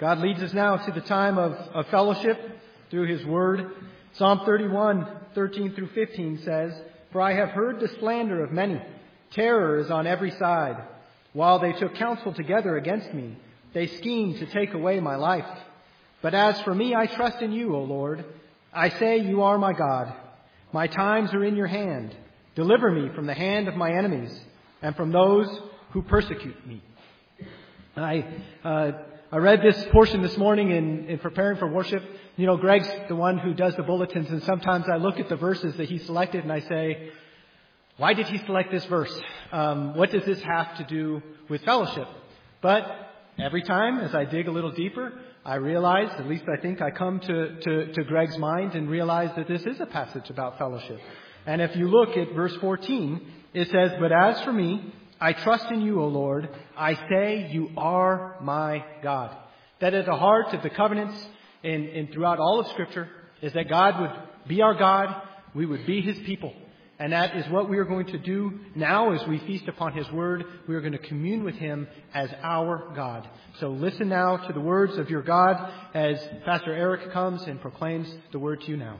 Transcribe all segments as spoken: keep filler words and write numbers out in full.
God leads us now to the time of, of fellowship through His Word. Psalm thirty-one, thirteen through fifteen says, "For I have heard the slander of many. Terror is on every side. While they took counsel together against me, they schemed to take away my life. But as for me, I trust in you, O Lord. I say you are my God. My times are in your hand. Deliver me from the hand of my enemies and from those who persecute me." I uh, I read this portion this morning in, in preparing for worship. You know, Greg's the one who does the bulletins, and sometimes I look at the verses that he selected and I say, why did he select this verse? Um, what does this have to do with fellowship? But every time, as I dig a little deeper, I realize, at least I think I come to, to, to Greg's mind and realize that this is a passage about fellowship. And if you look at verse fourteen, it says, "But as for me, I trust in you, O Lord. I say you are my God." That at the heart of the covenants and, and throughout all of Scripture is that God would be our God, we would be His people. And that is what we are going to do now as we feast upon His Word. We are going to commune with Him as our God. So listen now to the words of your God as Pastor Eric comes and proclaims the Word to you now.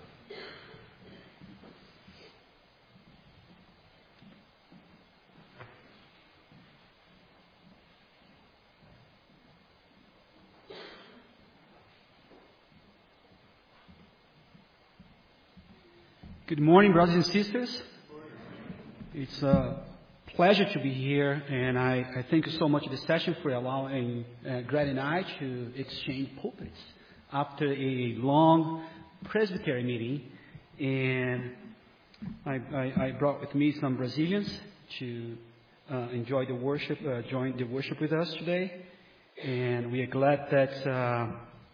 Good morning, brothers and sisters. It's a pleasure to be here, and I, I thank you so much, the session, for allowing uh, Greg and I to exchange pulpits after a long presbytery meeting. And I, I, I brought with me some Brazilians to uh, enjoy the worship, uh, join the worship with us today. And we are glad that, uh,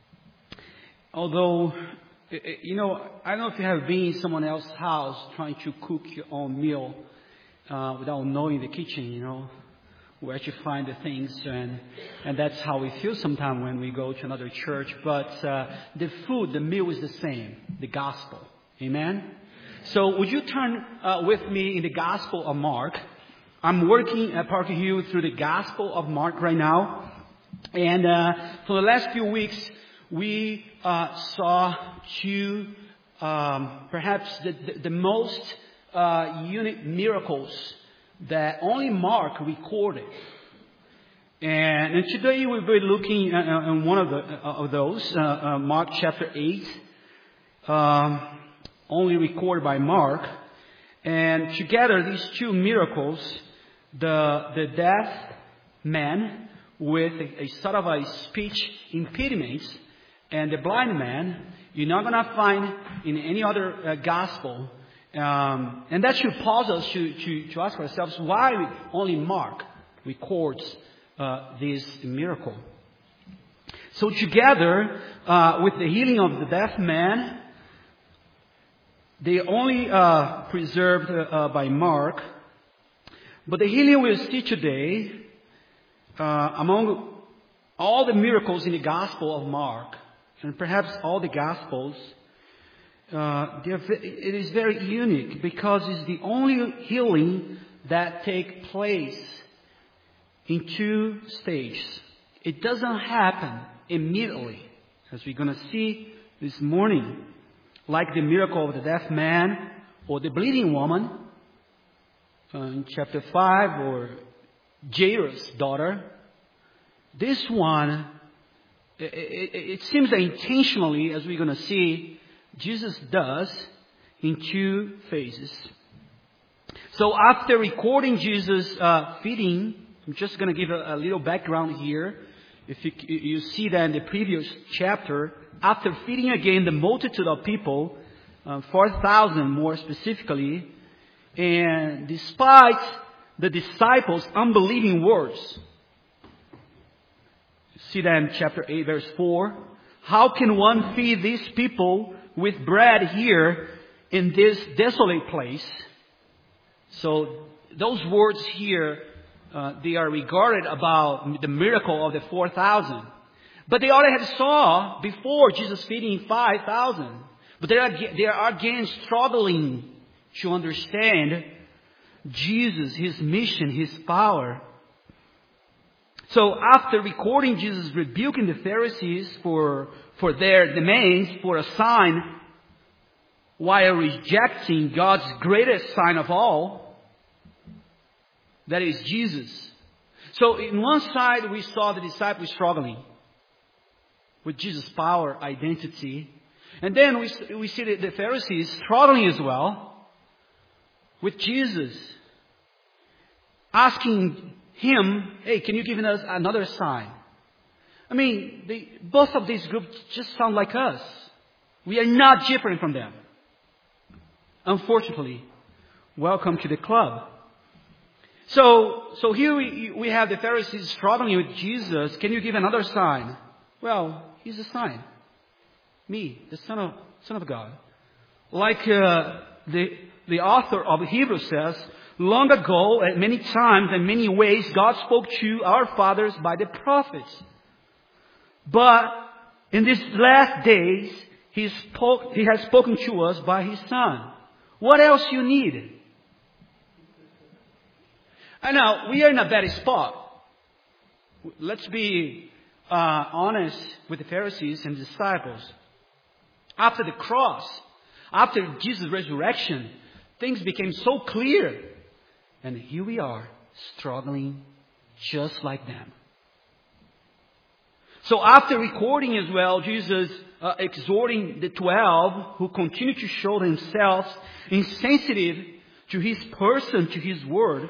although you know, I don't know if you have been in someone else's house trying to cook your own meal uh, without knowing the kitchen, you know, where to find the things. And, and that's how we feel sometimes when we go to another church. But uh, the food, the meal is the same, the gospel. Amen? So would you turn uh, with me in the Gospel of Mark? I'm working at Parker Hill through the Gospel of Mark right now. And uh, for the last few weeks, we uh, saw two, um, perhaps the, the, the most uh, unique miracles that only Mark recorded. And, and today we'll be looking at, at one of, the, of those, uh, uh, Mark chapter eight, um, only recorded by Mark. And together, these two miracles, the, the deaf man with a, a sort of a speech impediment, and the blind man, you're not going to find in any other uh, gospel. Um, and that should pause us to, to, to ask ourselves why only Mark records uh, this miracle. So together, uh, with the healing of the deaf man, they only uh, preserved uh, by Mark. But the healing we'll see today, uh, among all the miracles in the Gospel of Mark, and perhaps all the Gospels, uh, it is very unique because it's the only healing that takes place in two stages. It doesn't happen immediately, as we're going to see this morning, like the miracle of the deaf man or the bleeding woman uh, in chapter five, or Jairus' daughter. This one, It, it, it seems that intentionally, as we're going to see, Jesus does in two phases. So after recording Jesus uh, feeding, I'm just going to give a, a little background here. If you, you see that in the previous chapter, after feeding again the multitude of people, uh, four thousand more specifically, and despite the disciples' unbelieving words, see that in chapter eight, verse four. How can one feed these people with bread here in this desolate place? So those words here, uh, they are regarded about the miracle of the four thousand. But they already had saw before Jesus feeding five thousand. But they are, they are again struggling to understand Jesus, His mission, His power. So after recording Jesus rebuking the Pharisees for, for their demands for a sign, while rejecting God's greatest sign of all, that is Jesus. So in one side we saw the disciples struggling with Jesus' power, identity. And then we, we see the, the Pharisees struggling as well with Jesus, asking Him, hey, can you give us another sign? I mean, they, both of these groups just sound like us. We are not different from them. Unfortunately, welcome to the club. So, so here we, we have the Pharisees struggling with Jesus. Can you give another sign? Well, here's a sign. Me, the Son of, Son of God. Like uh, the, the author of Hebrews says, long ago, at many times and many ways, God spoke to our fathers by the prophets. But in these last days, He spoke, He has spoken to us by His Son. What else you need? I know, we are in a bad spot. Let's be uh, honest with the Pharisees and disciples. After the cross, after Jesus' resurrection, things became so clear. And here we are, struggling just like them. So after recording as well, Jesus uh, exhorting the twelve who continue to show themselves insensitive to His person, to His word.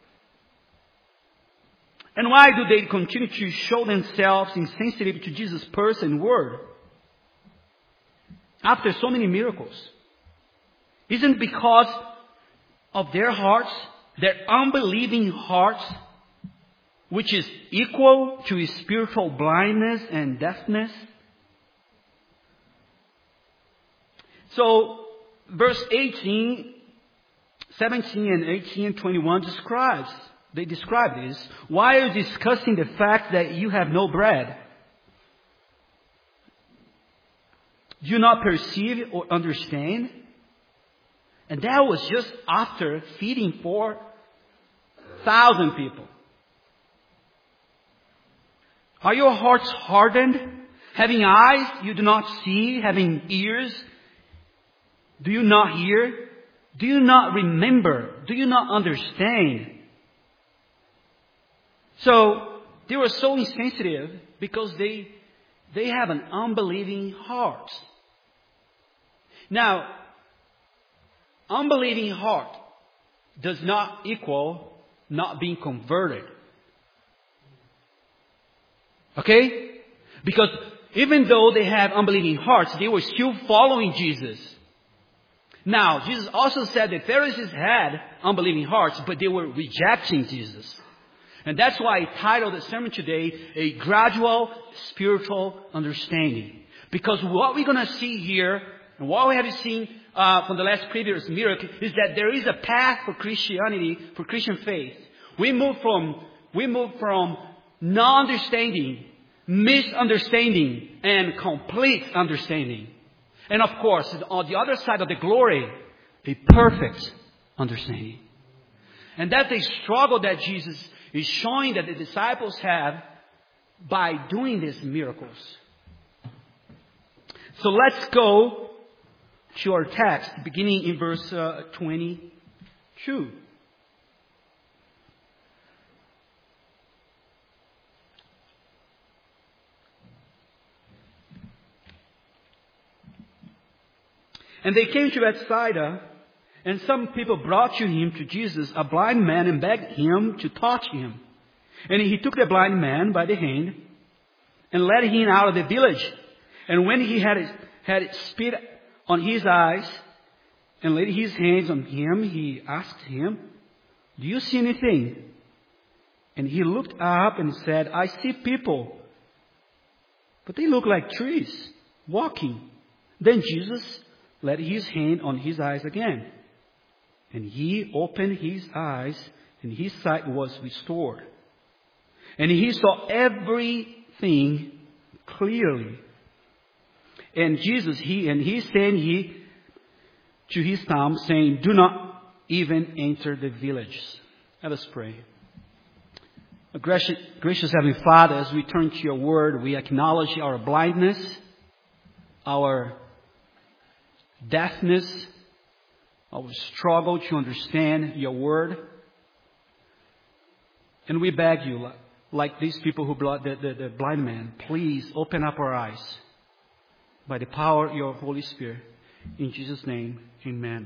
And why do they continue to show themselves insensitive to Jesus' person and word? After so many miracles. Isn't it because of their hearts, their unbelieving hearts, which is equal to spiritual blindness and deafness? So, verse eighteen, seventeen and eighteen and twenty-one describes, they describe this. Why are you discussing the fact that you have no bread? Do you not perceive or understand? And that was just after feeding four thousand people. Are your hearts hardened? Having eyes you do not see, having ears do you not hear? Do you not remember? Do you not understand? So they were so insensitive because they they have an unbelieving heart. Now, unbelieving heart does not equal not being converted. Okay? Because even though they have unbelieving hearts, they were still following Jesus. Now, Jesus also said the Pharisees had unbelieving hearts, but they were rejecting Jesus. And that's why I titled the sermon today, A Gradual Spiritual Understanding. Because what we're going to see here, and what we have seen uh, from the last previous miracle, is that there is a path for Christianity, for Christian faith. We move from, we move from non-understanding, misunderstanding, and complete understanding. And of course, on the other side of the glory, a perfect understanding. And that's a struggle that Jesus is showing that the disciples have by doing these miracles. So let's go to our text, beginning in verse uh, twenty-two. And they came to Bethsaida, and some people brought to him, to Jesus, a blind man and begged him to touch him. And he took the blind man by the hand and led him out of the village. And when he had, had spit on his eyes and laid his hands on him, he asked him, "Do you see anything?" And he looked up and said, "I see people, but they look like trees, walking." Then Jesus laid his hand on his eyes again. And he opened his eyes, and his sight was restored. And he saw everything clearly. And Jesus, he and he sent he to his town, saying, "Do not even enter the village." Let us pray. Gracious, gracious Heavenly Father, as we turn to your word, we acknowledge our blindness, our deafness, our struggle to understand your word. And we beg you, like these people who brought the, the, the blind man, please open up our eyes by the power of your Holy Spirit. In Jesus' name, amen.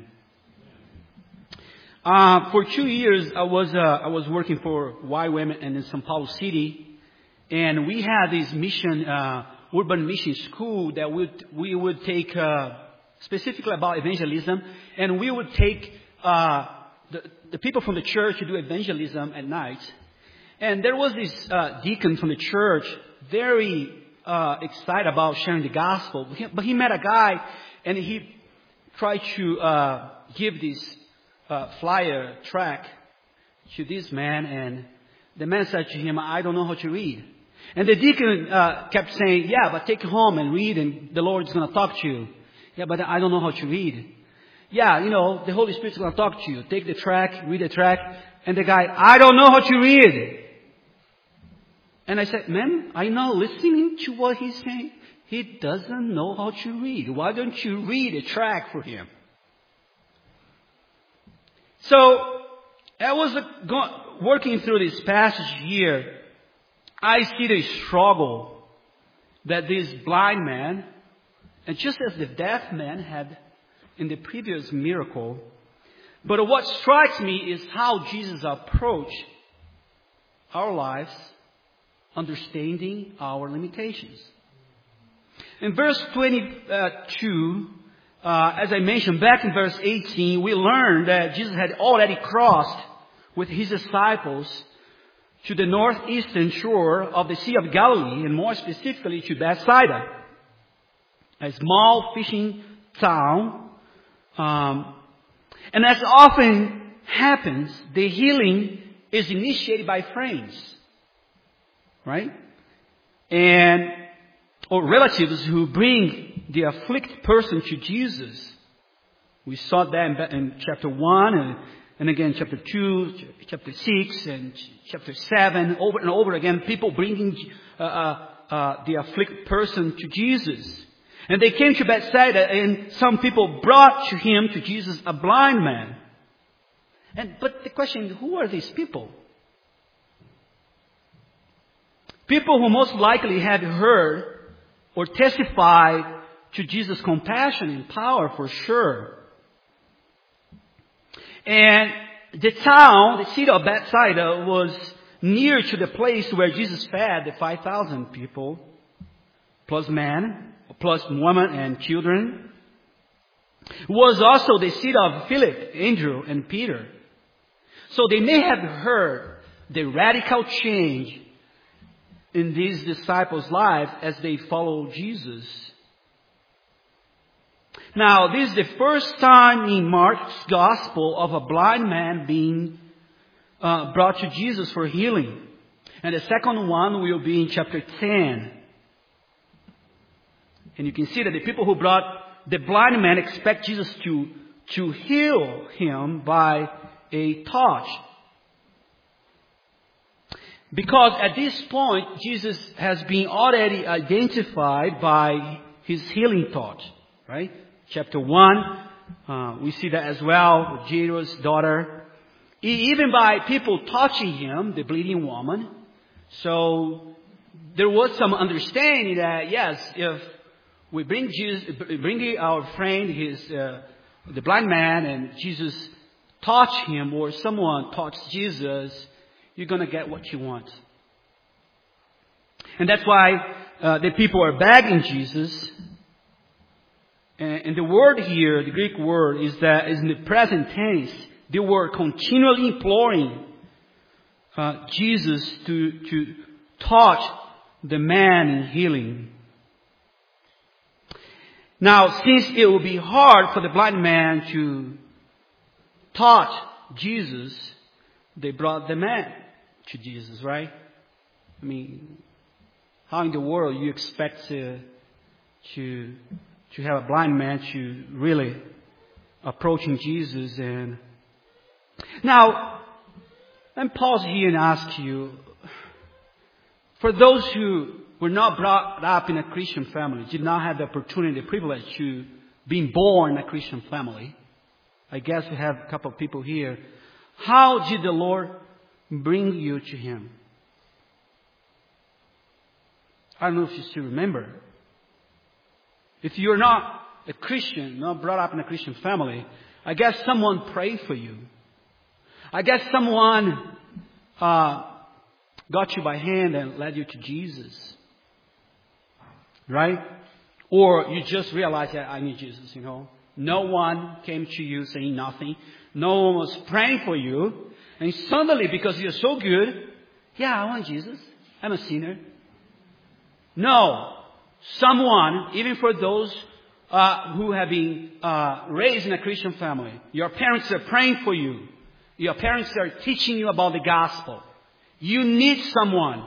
Uh, for two years, I was uh, I was working for Y W A M and in São Paulo City, and we had this mission, uh, urban mission school that would we would take uh, specifically about evangelism, and we would take uh, the, the people from the church to do evangelism at night. And there was this uh, deacon from the church, very uh, excited about sharing the gospel, but he met a guy, and he tried to uh, give this Uh, flyer track to this man, and the man said to him, I don't know how to read. And the deacon uh, kept saying, yeah, but take it home and read, and the Lord is going to talk to you. Yeah, but I don't know how to read. Yeah, you know, the Holy Spirit is going to talk to you. Take the track, read the track. And the guy, I don't know how to read. And I said, man, I'm not listening to what he's saying. He doesn't know how to read. Why don't you read a track for him? So, I was uh, go- working through this passage here. I see the struggle that this blind man, and just as the deaf man had in the previous miracle, but what strikes me is how Jesus approached our lives, understanding our limitations. In verse twenty-two, Uh, as I mentioned, back in verse eighteen, we learned that Jesus had already crossed with his disciples to the northeastern shore of the Sea of Galilee, and more specifically to Bethsaida, a small fishing town. Um, and as often happens, the healing is initiated by friends, right? And or relatives who bring the afflicted person to Jesus. We saw that in, in chapter one, and, and again chapter two, chapter six, and chapter seven. Over and over again, people bringing uh, uh, uh, the afflicted person to Jesus. And they came to Bethsaida, and some people brought to him, to Jesus, a blind man. And but the question is, who are these people? People who most likely had heard or testified to Jesus' compassion and power, for sure. And the town, the city of Bethsaida, was near to the place where Jesus fed the five thousand people, plus men, plus women and children. It was also the city of Philip, Andrew, and Peter. So they may have heard the radical change in these disciples' lives as they follow Jesus. Now, this is the first time in Mark's gospel of a blind man being uh, brought to Jesus for healing. And the second one will be in chapter ten. And you can see that the people who brought the blind man expect Jesus to, to heal him by a touch. Because at this point, Jesus has been already identified by his healing touch, right? Chapter one, uh, we see that as well, Jairus' daughter. Even by people touching him, the bleeding woman. So, there was some understanding that, yes, if we bring Jesus, bring our friend, his, uh, the blind man, and Jesus touch him, or someone touch Jesus, you're going to get what you want. And that's why uh, the people are begging Jesus. And, and the word here, the Greek word, is that is in the present tense. They were continually imploring uh, Jesus to, to touch the man in healing. Now, since it will be hard for the blind man to touch Jesus, they brought the man to Jesus, right? I mean, how in the world you expect to to to have a blind man to really approaching Jesus? And now, let me pause here and ask you, For those who were not brought up in a Christian family, did not have the opportunity, the privilege to being born in a Christian family. I guess we have a couple of people here. How did the Lord bring you to Him? I don't know if you still remember. If you're not a Christian, not brought up in a Christian family, I guess someone prayed for you. I guess someone uh, got you by hand and led you to Jesus. Right? Or you just realized that I need Jesus, you know. No one came to you saying nothing. No one was praying for you. And suddenly, because you're so good, yeah, I want Jesus. I'm a sinner. No. Someone, even for those uh, who have been uh, raised in a Christian family, your parents are praying for you. Your parents are teaching you about the gospel. You need someone.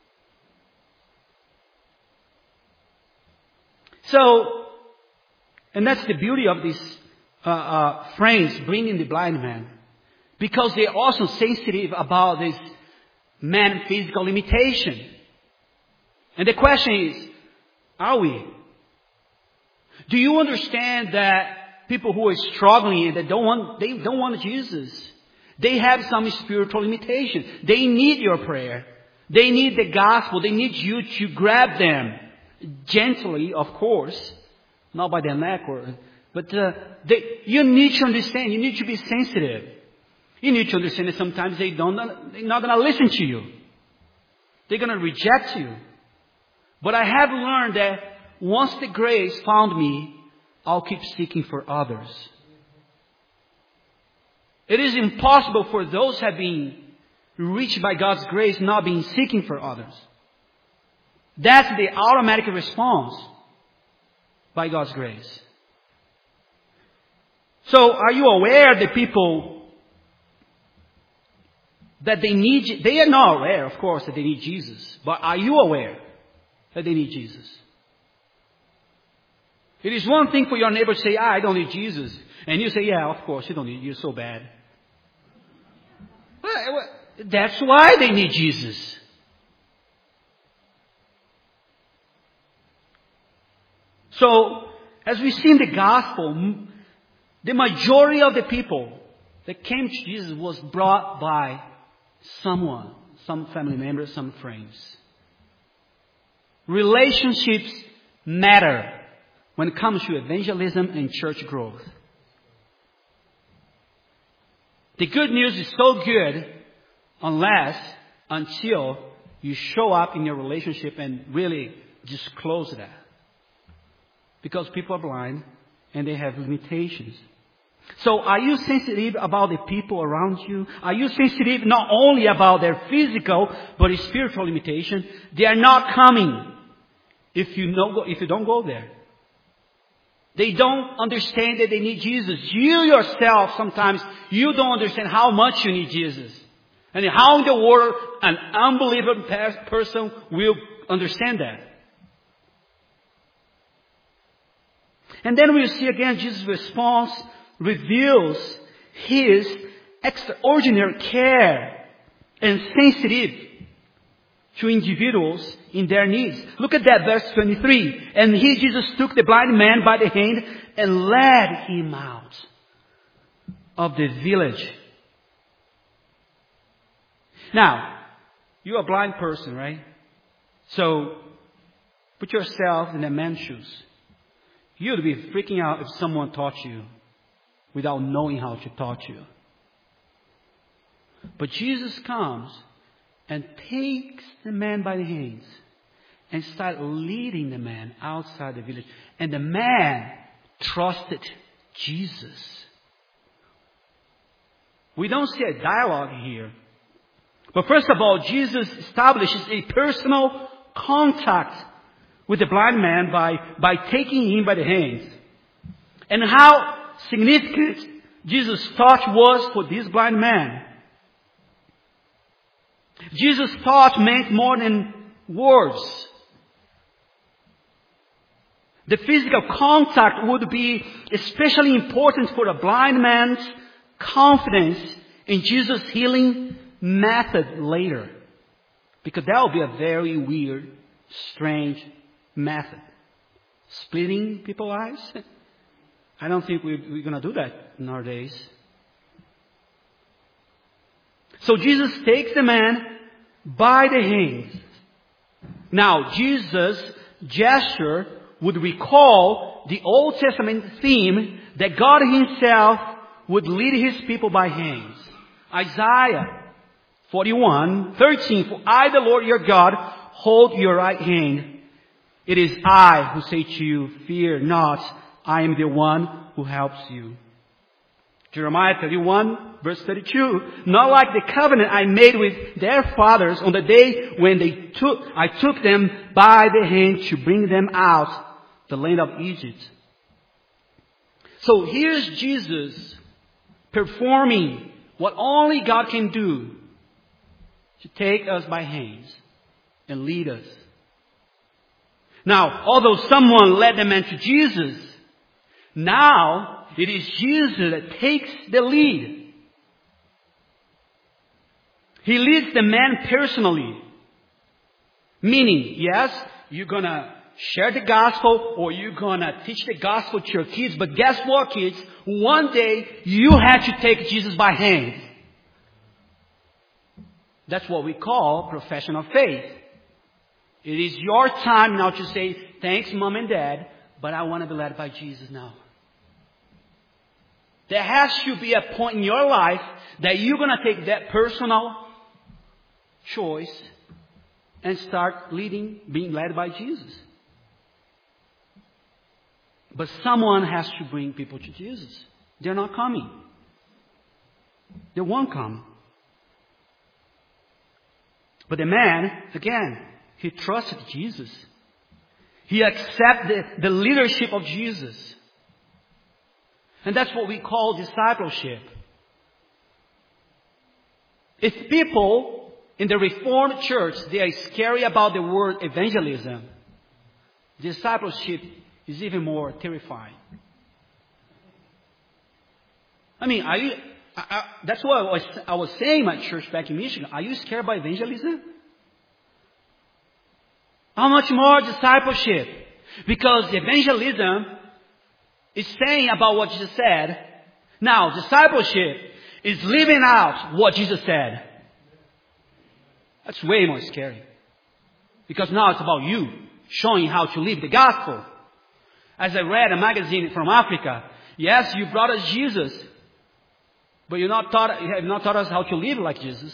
So, and that's the beauty of these uh, uh, friends bringing the blind man. Because they're also sensitive about this man's physical limitation. And the question is, are we? Do you understand that people who are struggling and they don't want, they don't want Jesus, they have some spiritual limitation. They need your prayer. They need the gospel. They need you to grab them. Gently, of course, not by the neck, or, but uh, they, you need to understand. You need to be sensitive. You need to understand that sometimes they don't. They're not going to listen to you. They're going to reject you. But I have learned that once the grace found me, I'll keep seeking for others. It is impossible for those who have been reached by God's grace not being seeking for others. That's the automatic response by God's grace. So are you aware that people that they need, they are not aware, of course, that they need Jesus. But are you aware that they need Jesus? It is one thing for your neighbor to say, ah, I don't need Jesus. And you say, yeah, of course, you don't need, you're so bad. Well, that's why they need Jesus. So, as we see in the gospel, the majority of the people that came to Jesus was brought by someone, some family members, some friends. Relationships matter when it comes to evangelism and church growth. The good news is so good unless, until you show up in your relationship and really disclose that. Because people are blind and they have limitations. So are you sensitive about the people around you? Are you sensitive not only about their physical but spiritual limitation? They are not coming if you know, if you don't go there. They don't understand that they need Jesus. You yourself, sometimes, you don't understand how much you need Jesus. And how in the world an unbeliever person will understand that. And then we see again Jesus' response reveals His extraordinary care and sensitive to individuals in their needs. Look at that, verse twenty-three. And He, Jesus, took the blind man by the hand and led him out of the village. Now, you're a blind person, right? So, put yourself in a man's shoes. You'd be freaking out if someone taught you without knowing how to taught you. But Jesus comes and takes the man by the hands and starts leading the man outside the village. And the man trusted Jesus. We don't see a dialogue here. But first of all, Jesus establishes a personal contact with the blind man by, by taking him by the hands. And how significant Jesus' touch was for this blind man. Jesus' touch meant more than words. The physical contact would be especially important for a blind man's confidence in Jesus' healing method later. Because that would be a very weird, strange method. Splitting people's eyes? I don't think we're, we're going to do that nowadays. So Jesus takes the man by the hands. Now, Jesus' gesture would recall the Old Testament theme that God Himself would lead His people by hands. Isaiah forty-one thirteen, for I, the Lord your God, hold your right hand. It is I who say to you, fear not, I am the one who helps you. Jeremiah thirty-one, verse thirty-two, not like the covenant I made with their fathers on the day when they took, I took them by the hand to bring them out the land of Egypt. So here's Jesus performing what only God can do, to take us by hands and lead us. Now, although someone led the man to Jesus, now it is Jesus that takes the lead. He leads the man personally. Meaning, yes, you're going to share the gospel or you're going to teach the gospel to your kids. But guess what, kids? One day you have to take Jesus by hand. That's what we call profession of faith. It is your time now to say, thanks, Mom and Dad, but I want to be led by Jesus now. There has to be a point in your life that you're going to take that personal choice and start leading, being led by Jesus. But someone has to bring people to Jesus. They're not coming. They won't come. But the man, again, he trusted Jesus. He accepted the leadership of Jesus. And that's what we call discipleship. If people in the Reformed Church, they are scary about the word evangelism, discipleship is even more terrifying. I mean, are you, I, I, that's what I was, I was saying in my church back in Michigan. Are you scared by evangelism? How much more discipleship? Because evangelism is saying about what Jesus said. Now, discipleship is living out what Jesus said. That's way more scary. Because now it's about you showing how to live the gospel. As I read a magazine from Africa, yes, you brought us Jesus, but you're not taught, you have not taught us how to live like Jesus.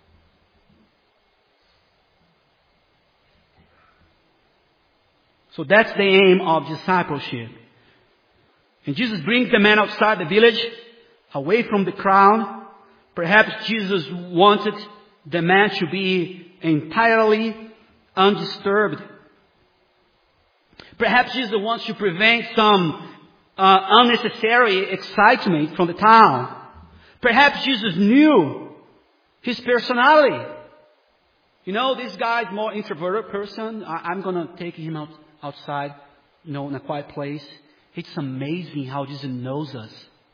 So that's the aim of discipleship. And Jesus brings the man outside the village, away from the crowd. Perhaps Jesus wanted the man to be entirely undisturbed. Perhaps Jesus wants to prevent some uh, unnecessary excitement from the town. Perhaps Jesus knew his personality. You know, this guy is more introverted person. I, I'm going to take him out, outside, you know, in a quiet place. It's amazing how Jesus knows us.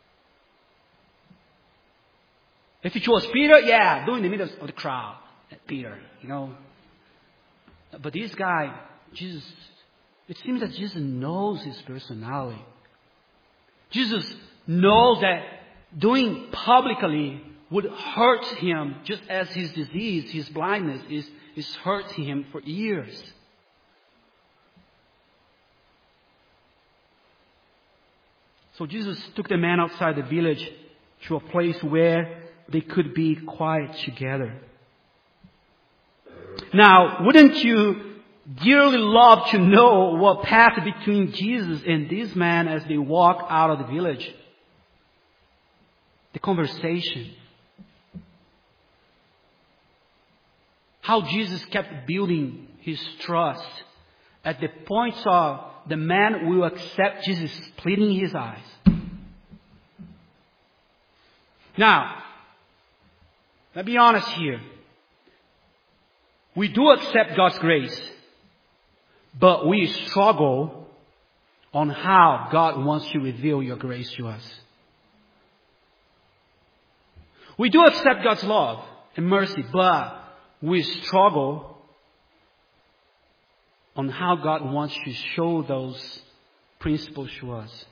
If it was Peter, yeah, do in the middle of the crowd. Peter, you know. But this guy, Jesus, it seems that Jesus knows his personality. Jesus knows that doing publicly would hurt him just as his disease, his blindness is, is hurting him for years. So Jesus took the man outside the village to a place where they could be quiet together. Now, wouldn't you dearly love to know what passed between Jesus and this man as they walk out of the village? The conversation. How Jesus kept building his trust at the point of the man will accept Jesus splitting his eyes. Now, let's be honest here. We do accept God's grace, but we struggle on how God wants to reveal your grace to us. We do accept God's love and mercy, but we struggle on how God wants to show those principles to us.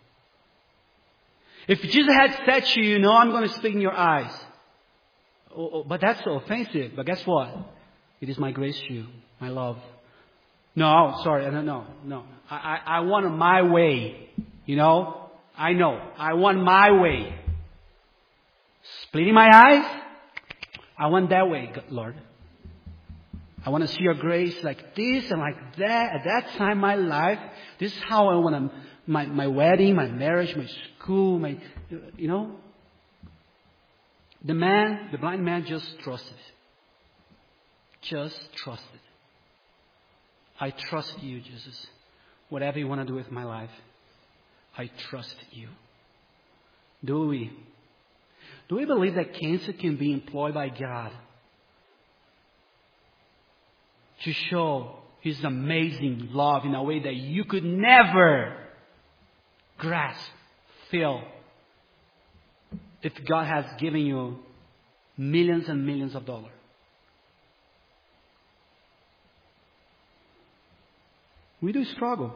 If Jesus had said to you, no, I'm going to spit in your eyes. Oh, oh, but that's so offensive. But guess what? It is my grace to you, my love. No, sorry, no, no, no. I, I, I want my way. You know? I know. I want my way. Splitting my eyes? I want that way, Lord. I want to see your grace like this and like that. At that time in my life, this is how I want to, my, my wedding, my marriage, my school, my, you know. The man, the blind man just trusted. Just trusted. I trust you, Jesus. Whatever you want to do with my life, I trust you. Do we? Do we believe that cancer can be employed by God to show His amazing love in a way that you could never grasp, feel, if God has given you millions and millions of dollars? We do struggle.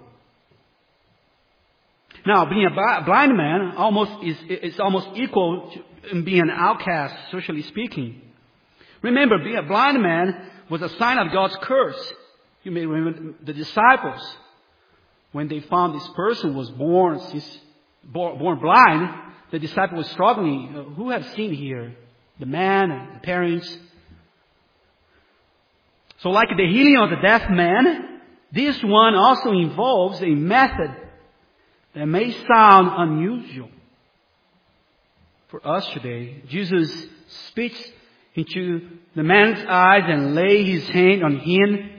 Now, being a blind man almost is, is almost equal to being an outcast, socially speaking. Remember, being a blind man was a sign of God's curse. You may remember the disciples, when they found this person was born, born, born blind, the disciple was struggling. Who have seen here? The man, the parents. So like the healing of the deaf man, this one also involves a method that may sound unusual for us today. Jesus spits into the man's eyes and lay his hand on him.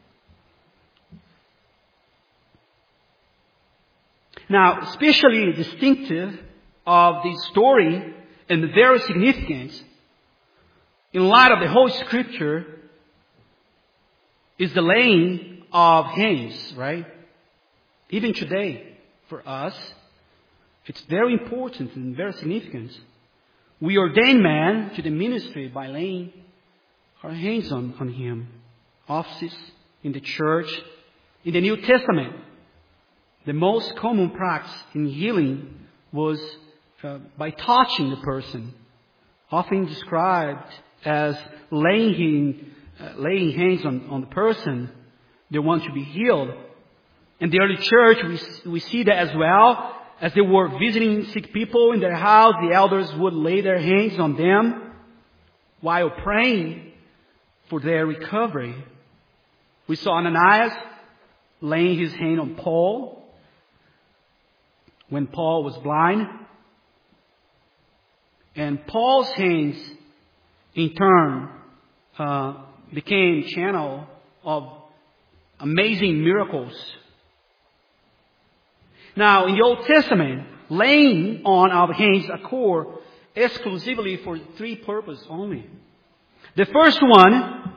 Now, especially distinctive of this story and very significant in light of the whole Scripture is the laying of hands, right? Even today, for us, it's very important and very significant. We ordain man to the ministry by laying our hands on, on him. Offices in the church. In the New Testament, the most common practice in healing was uh, by touching the person, often described as laying, him, uh, laying hands on, on the person they want to be healed. In the early church, we, we see that as well. As they were visiting sick people in their house, the elders would lay their hands on them while praying for their recovery. We saw Ananias laying his hand on Paul when Paul was blind. And Paul's hands, in turn, uh, became channel of amazing miracles. Now, in the Old Testament, laying on of hands occur exclusively for three purposes only. The first one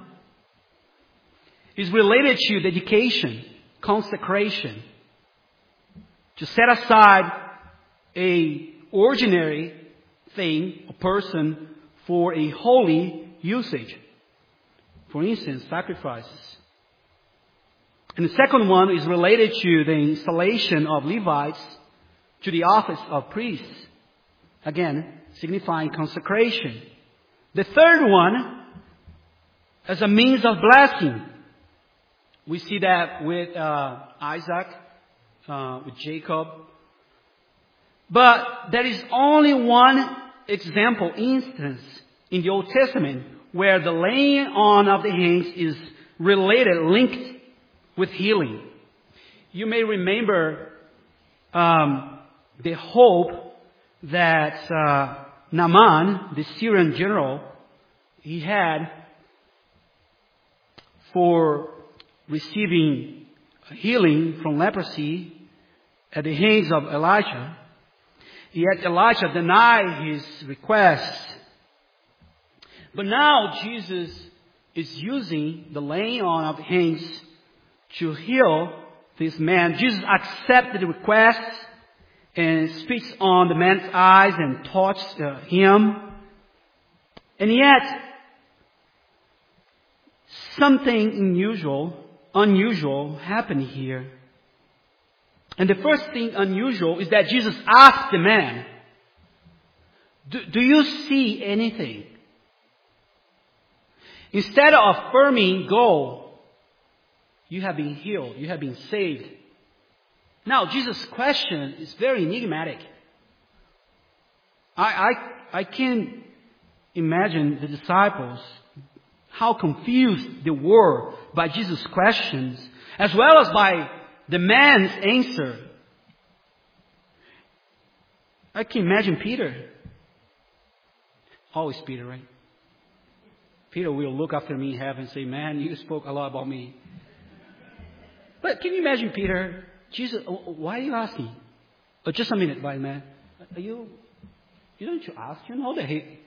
is related to dedication, consecration. To set aside a ordinary thing, a person, for a holy usage. For instance, sacrifices. And the second one is related to the installation of Levites to the office of priests. Again, signifying consecration. The third one as a means of blessing. We see that with uh, Isaac, uh, with Jacob. But there is only one example, instance in the Old Testament where the laying on of the hands is related, linked with healing. You may remember um, the hope that uh, Naaman, the Syrian general, he had for receiving healing from leprosy at the hands of Elijah. Yet Elijah denied his request. But now Jesus is using the laying on of hands to heal this man. Jesus accepted the request and speaks on the man's eyes and touches uh, him. And yet, something unusual unusual happened here. And the first thing unusual is that Jesus asked the man, do, do you see anything? Instead of affirming, go, you have been healed, you have been saved. Now, Jesus' question is very enigmatic. I, I, I can imagine the disciples, how confused they were by Jesus' questions, as well as by the man's answer. I can imagine Peter. Always Peter, right? Peter will look after me in heaven and say, man, you spoke a lot about me. But can you imagine Peter? Jesus, why are you asking? Oh, just a minute, by man. Are you, you don't you ask? You know that he...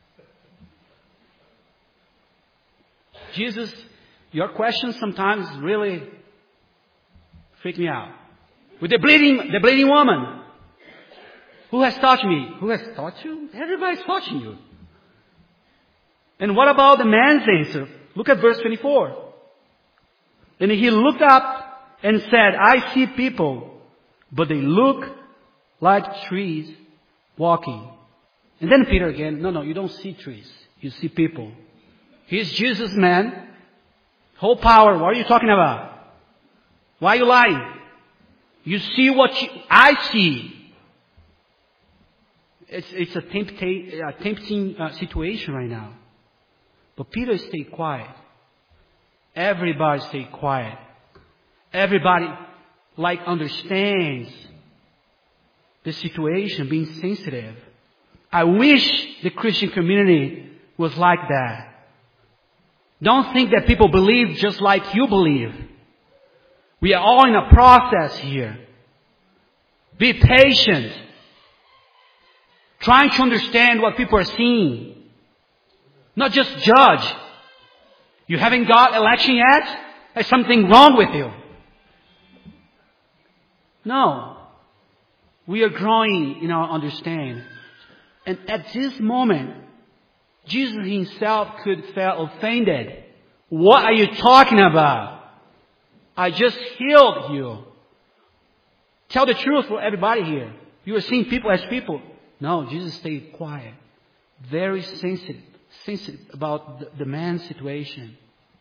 Jesus, your questions sometimes really freak me out. With the bleeding, the bleeding woman. Who has touched me? Who has touched you? Everybody's touching you. And what about the man's answer? Look at verse twenty-four. And he looked up and said, I see people, but they look like trees walking. And then Peter again, no, no, you don't see trees. You see people. He's Jesus, man. Whole power. What are you talking about? Why are you lying? You see what you, I see. It's, it's a, tempta- a tempting uh, situation right now. But Peter stayed quiet. Everybody stayed quiet. Everybody like understands the situation, being sensitive. I wish the Christian community was like that. Don't think that people believe just like you believe. We are all in a process here. Be patient. Trying to understand what people are seeing. Not just judge. You haven't got election yet? There's something wrong with you. No. We are growing in our understanding. And at this moment, Jesus himself could feel offended. What are you talking about? I just healed you. Tell the truth for everybody here. You are seeing people as people. No, Jesus stayed quiet. Very sensitive, sensitive about the, the man's situation.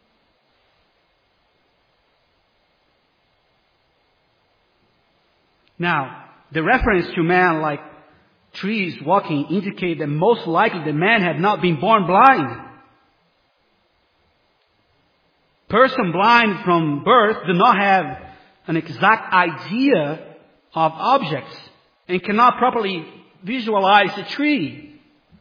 Now, the reference to man like trees walking indicate that most likely the man had not been born blind. Person blind from birth do not have an exact idea of objects and cannot properly visualize a tree.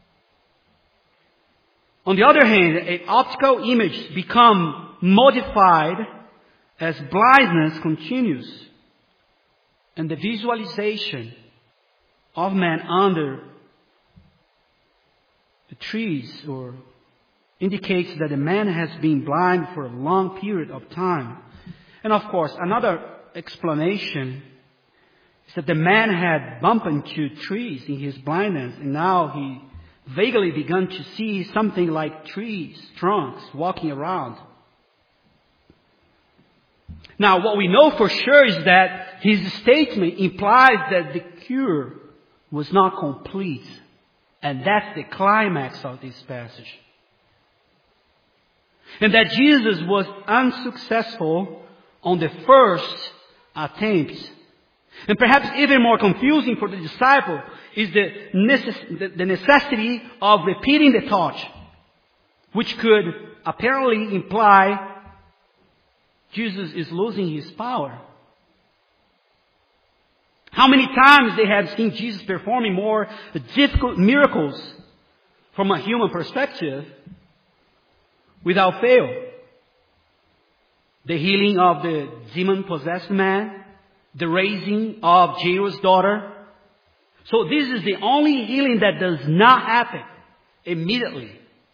On the other hand, an optical image becomes modified as blindness continues. And the visualization of man under the trees or indicates that the man has been blind for a long period of time. And of course, another explanation is that the man had bumped into trees in his blindness, and now he vaguely began to see something like trees, trunks, walking around. Now, what we know for sure is that his statement implies that the cure was not complete. And that's the climax of this passage. And that Jesus was unsuccessful on the first attempt. And perhaps even more confusing for the disciple is the, necess- the necessity of repeating the touch, which could apparently imply Jesus is losing his power. How many times they had seen Jesus performing more difficult miracles from a human perspective without fail. The healing of the demon-possessed man, the raising of Jairus' daughter. So this is the only healing that does not happen immediately.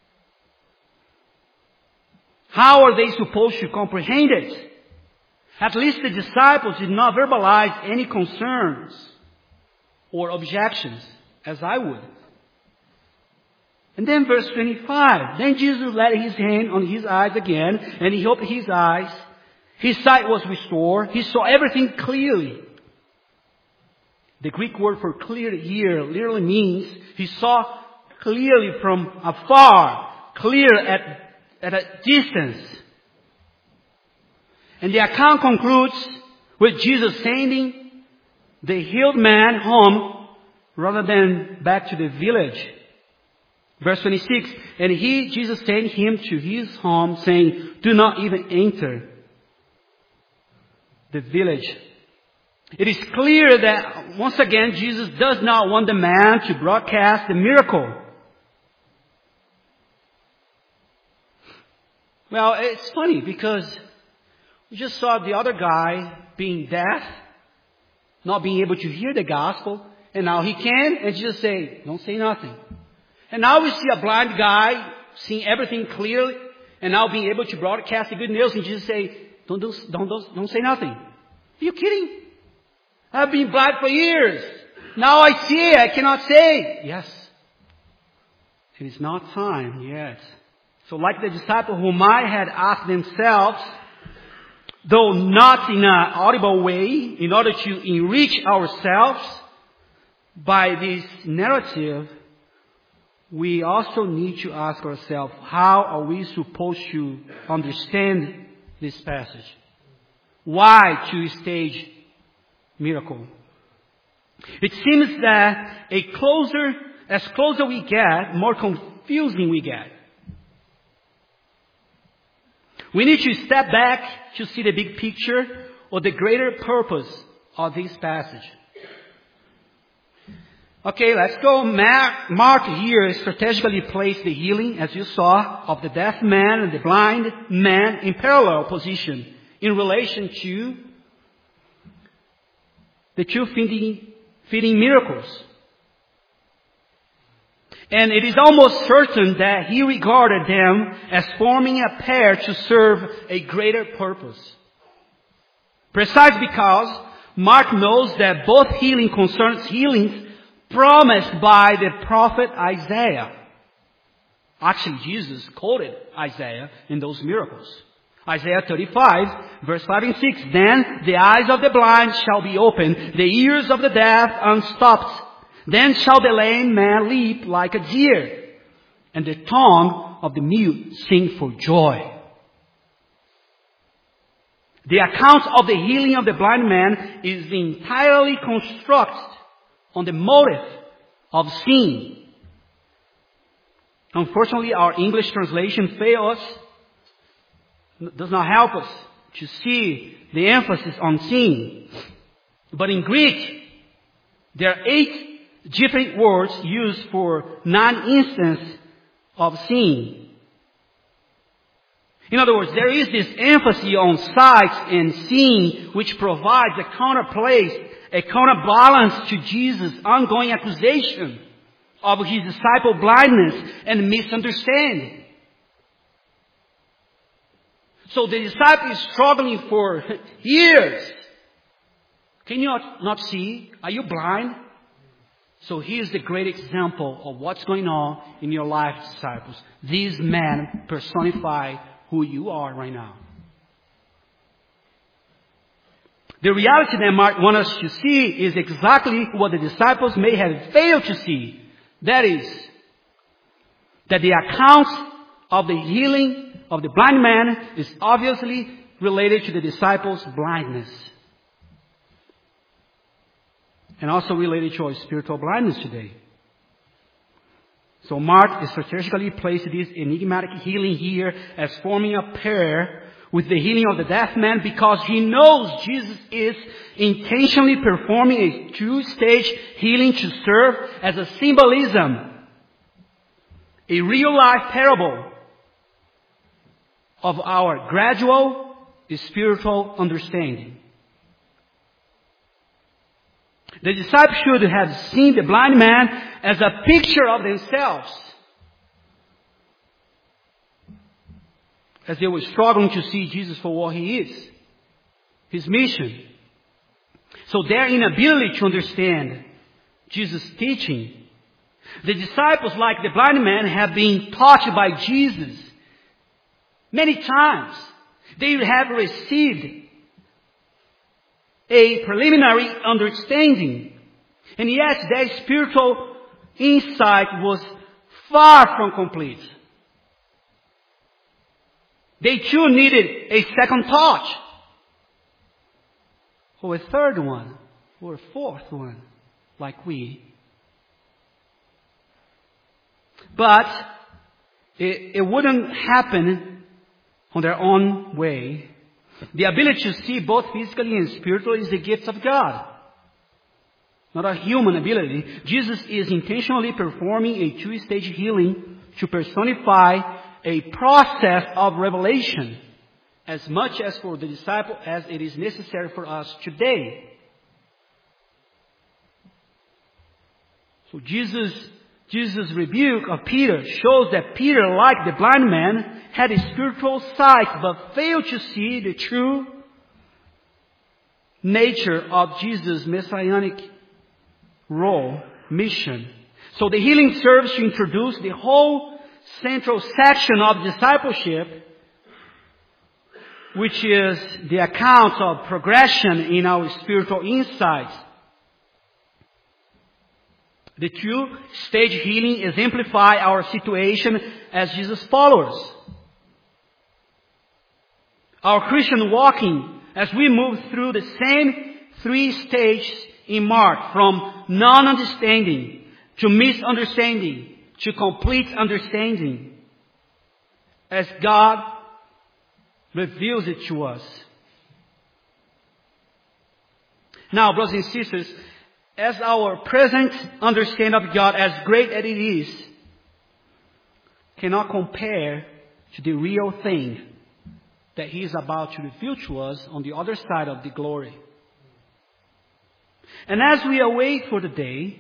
How are they supposed to comprehend it? At least the disciples did not verbalize any concerns or objections, as I would. And then verse twenty-five. Then Jesus laid his hand on his eyes again, and he opened his eyes, His sight was restored. He saw everything clearly. The Greek word for clear here literally means he saw clearly from afar, clear at, at a distance. And the account concludes with Jesus sending the healed man home rather than back to the village. Verse twenty-six, and he, Jesus, sent him to his home, saying, do not even enter the village. It is clear that, once again, Jesus does not want the man to broadcast the miracle. Well, it's funny because we just saw the other guy being deaf, not being able to hear the gospel, and now he can, and Jesus say, don't say nothing. And now we see a blind guy seeing everything clearly, and now being able to broadcast the good news, and Jesus say, don't, do, don't, don't, don't say nothing. Are you kidding? I've been blind for years. Now I see, I cannot say. Yes. It is not time yet. So like the disciple who might have asked themselves, though not in an audible way, in order to enrich ourselves by this narrative, we also need to ask ourselves, how are we supposed to understand this passage? Why two-stage miracle? It seems that a closer, as closer we get, more confusing we get. We need to step back to see the big picture or the greater purpose of this passage. Okay, let's go. Mark here strategically placed the healing, as you saw, of the deaf man and the blind man in parallel position in relation to the two feeding, feeding miracles. And it is almost certain that he regarded them as forming a pair to serve a greater purpose. Precisely because Mark knows that both healing concerns healings promised by the prophet Isaiah. Actually, Jesus quoted Isaiah in those miracles. Isaiah thirty-five, verse five and six. Then the eyes of the blind shall be opened, the ears of the deaf unstopped. Then shall the lame man leap like a deer, and the tongue of the mute sing for joy. The account of the healing of the blind man is entirely constructed on the motive of seeing. Unfortunately, our English translation fails us, does not help us to see the emphasis on seeing. But in Greek, there are eight different words used for non-instance of seeing. In other words, there is this emphasis on sight and seeing, which provides a counterplace, a counterbalance to Jesus' ongoing accusation of his disciple blindness and misunderstanding. So the disciple is struggling for years. Can you not, not see? Are you blind? So here's the great example of what's going on in your life, disciples. These men personify who you are right now. The reality that Mark wants us to see is exactly what the disciples may have failed to see. That is, that the account of the healing of the blind man is obviously related to the disciples' blindness. And also related to our spiritual blindness today. So Mark strategically placed this enigmatic healing here as forming a pair with the healing of the deaf man because he knows Jesus is intentionally performing a two-stage healing to serve as a symbolism, a real-life parable of our gradual spiritual understanding. The disciples should have seen the blind man as a picture of themselves, as they were struggling to see Jesus for what he is, his mission. So their inability to understand Jesus' teaching. The disciples, like the blind man, have been taught by Jesus many times. They have received a preliminary understanding. And yes, their spiritual insight was far from complete. They too needed a second touch, or a third one, or a fourth one, like we. But it, it wouldn't happen on their own way. The ability to see both physically and spiritually is the gift of God, not a human ability. Jesus is intentionally performing a two-stage healing to personify a process of revelation, as much as for the disciple as it is necessary for us today. So Jesus, Jesus' rebuke of Peter shows that Peter, like the blind man, had a spiritual sight but failed to see the true nature of Jesus' messianic role, mission. So the healing serves to introduce the whole central section of discipleship, which is the account of progression in our spiritual insights. The two-stage healing exemplify our situation as Jesus' followers. Our Christian walking, as we move through the same three stages in Mark, from non-understanding to misunderstanding to complete understanding, as God reveals it to us. Now, brothers and sisters, as our present understanding of God, as great as it is, cannot compare to the real thing that He is about to reveal to us on the other side of the glory. And as we await for the day,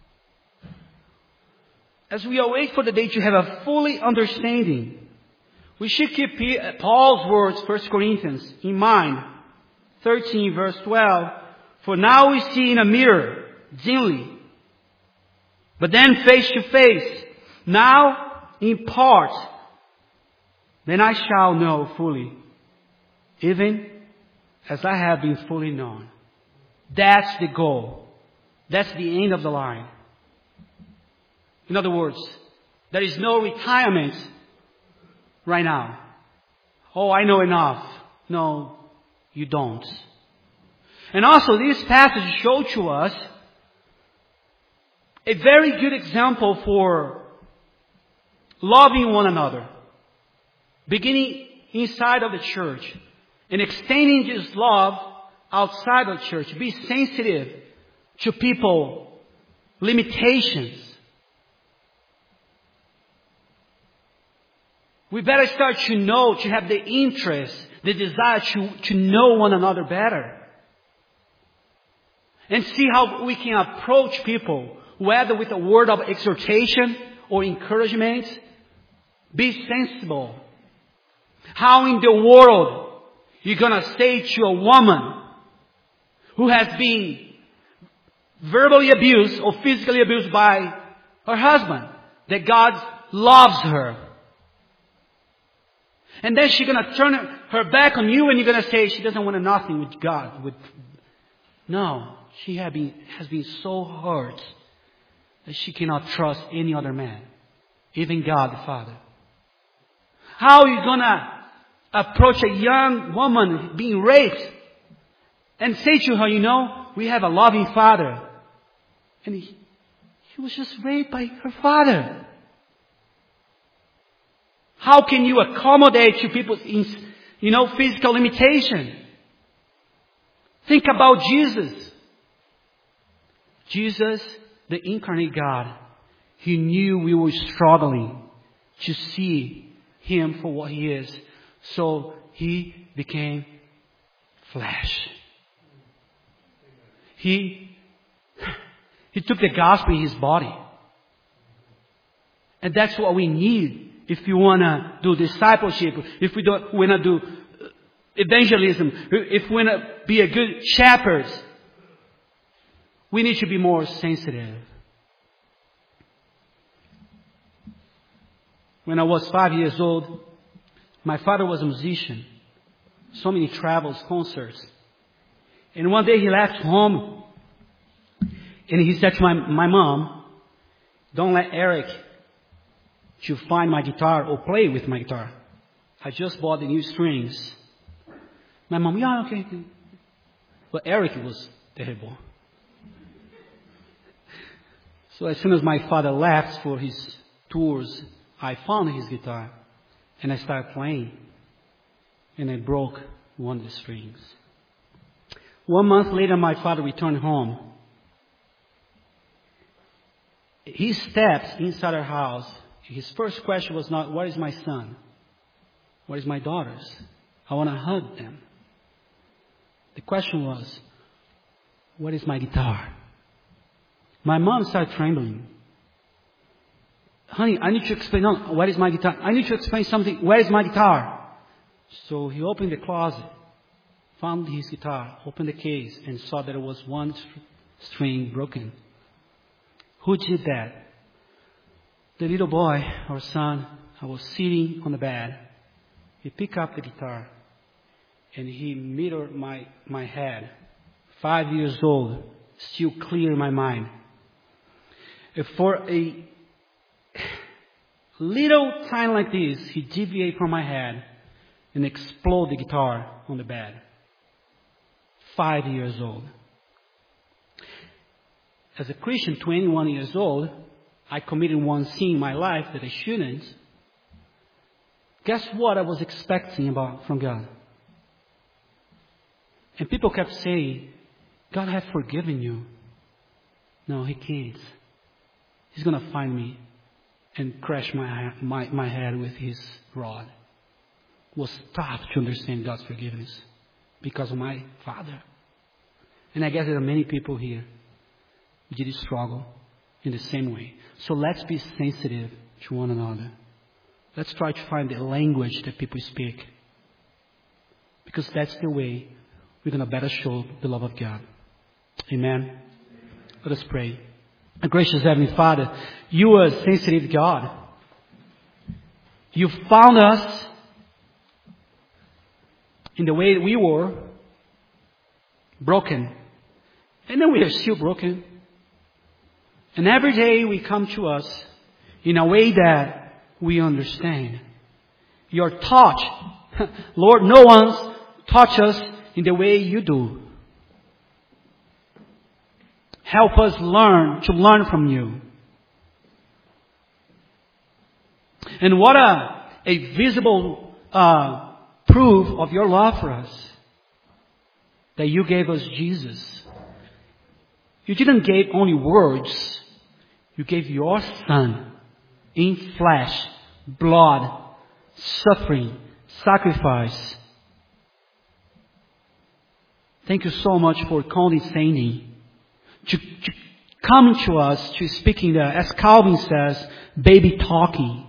as we await for the day to have a fully understanding, we should keep Paul's words, First Corinthians, in mind. thirteen verse twelve. For now we see in a mirror, dimly, but then face to face. Now in part, then I shall know fully, even as I have been fully known. That's the goal. That's the end of the line. In other words, there is no retirement right now. Oh, I know enough. No, you don't. And also, this passage shows to us a very good example for loving one another, beginning inside of the church and extending this love outside of the church. Be sensitive to people's limitations. We better start to know, to have the interest, the desire to, to know one another better. And see how we can approach people, whether with a word of exhortation or encouragement. Be sensible. How in the world you're going to say to a woman who has been verbally abused or physically abused by her husband that God loves her? And then she's going to turn her back on you and you're going to say she doesn't want nothing with God. With No, she has been, has been so hurt that she cannot trust any other man, even God the Father. How are you going to approach a young woman being raped and say to her, you know, we have a loving Father. And he, he was just raped by her father. How can you accommodate to people's, you know, physical limitation? Think about Jesus. Jesus, the incarnate God, He knew we were struggling to see Him for what He is. So He became flesh. He, he took the gospel in His body. And that's what we need. If you want to do discipleship, if we don't want to do evangelism, if we want to be a good shepherd, we need to be more sensitive. When I was five years old, my father was a musician. so many travels, concerts. And one day he left home and he said to my, my mom, don't let Eric to find my guitar or play with my guitar. I just bought the new strings. My mom, yeah, okay. But Eric was terrible. So as soon as my father left for his tours, I found his guitar and I started playing. And I broke one of the strings. One month later, my father returned home. He stepped inside our house. His first question was not, where is my son? Where is my daughters? I want to hug them. The question was, what is my guitar? My mom started trembling. Honey, I need to explain. No, where is my guitar? I need to explain something. Where is my guitar? So he opened the closet, found his guitar, opened the case, and saw that there was one string broken. Who did that? The little boy, our son, I was sitting on the bed. He picked up the guitar and he measured my, my head. Five years old, still clear in my mind. And for a little time like this, he deviated from my head and exploded the guitar on the bed. Five years old. As a Christian, twenty-one years old, I committed one sin in my life that I shouldn't. Guess what I was expecting about from God? And people kept saying, God has forgiven you. No, He can't. He's going to find me and crash my, my, my head with His rod. Was tough to understand God's forgiveness because of my father. And I guess there are many people here who did struggle in the same way. So let's be sensitive to one another. Let's try to find the language that people speak. Because that's the way we're going to better show the love of God. Amen. Let us pray. Our gracious Heavenly Father, You are a sensitive God. You found us in the way that we were, broken. And then we are still broken. And every day we come to us in a way that we understand. Your touch, Lord, no one's touched us in the way You do. Help us learn to learn from You. And what a, a visible uh, proof of Your love for us. That You gave us Jesus. You didn't give only words. You gave Your Son in flesh, blood, suffering, sacrifice. Thank You so much for condescending to, to come to us, to speaking the, as Calvin says, baby talking.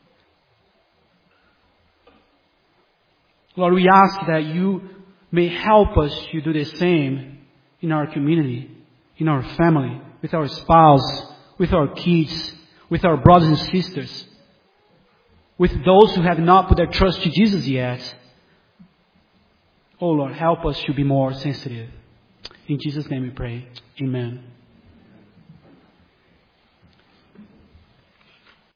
Lord, we ask that You may help us to do the same in our community, in our family, with our spouse, with our kids, with our brothers and sisters, with those who have not put their trust in Jesus yet. Oh Lord, help us to be more sensitive. In Jesus' name we pray. Amen.